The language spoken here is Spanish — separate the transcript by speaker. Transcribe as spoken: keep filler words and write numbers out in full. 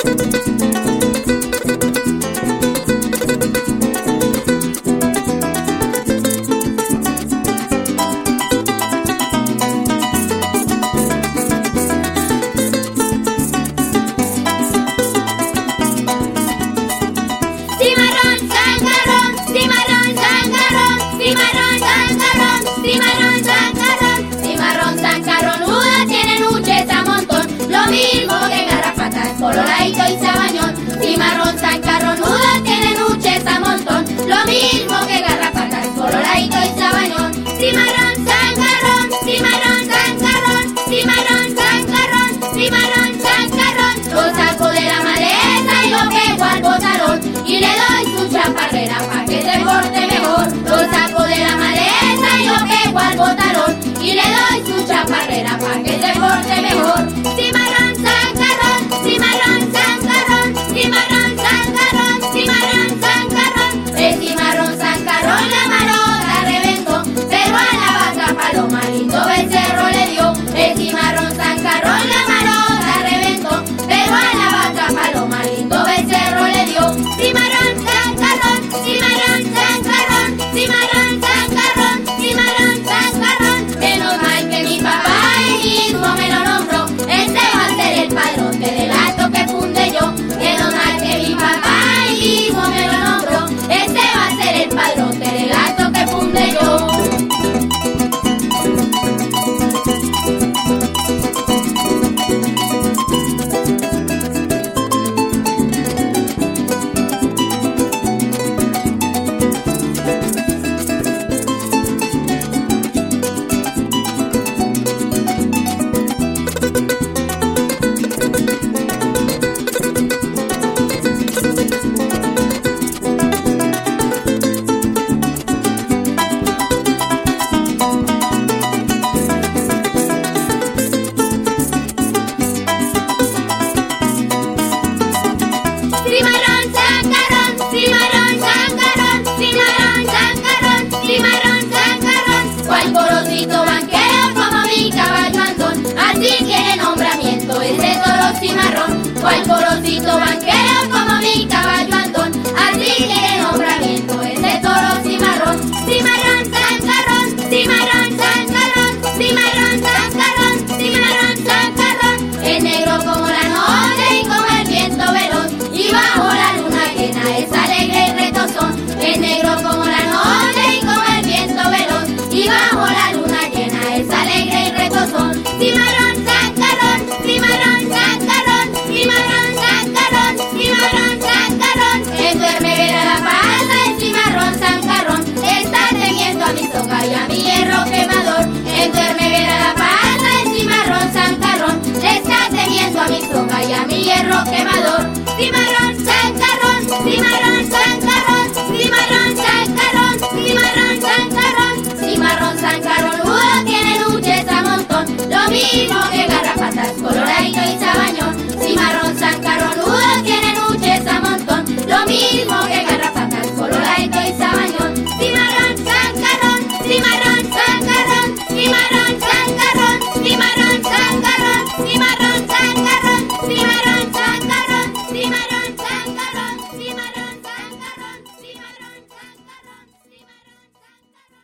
Speaker 1: Coloradito y sabañón, cimarrón, zancarronuda, tiene nuches a montón, lo mismo que garrapatas, coloradito y sabañón, cimarrón, zancarrón, cimarrón, zancarrón, cimarrón, zancarrón, cimarrón, zancarrón, lo saco de la maleza y lo pego al botarón, y le doy su chaparrera pa' que se porte mejor, lo saco de la maleza y lo pego al botarón, y le doy su chaparrera pa' que se porte mejor.